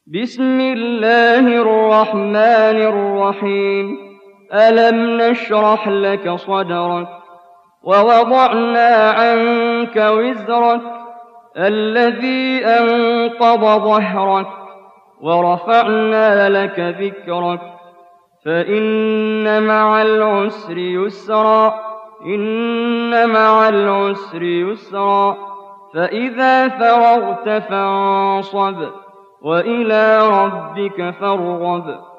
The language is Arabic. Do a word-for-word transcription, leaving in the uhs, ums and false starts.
بسم الله الرحمن الرحيم ألم نشرح لك صدرك ووضعنا عنك وزرك الذي أنقض ظهرك ورفعنا لك ذكرك فإن مع العسر يسرا إن مع العسر يسرا فإذا فرغت فانصب وإلى ربك فارغب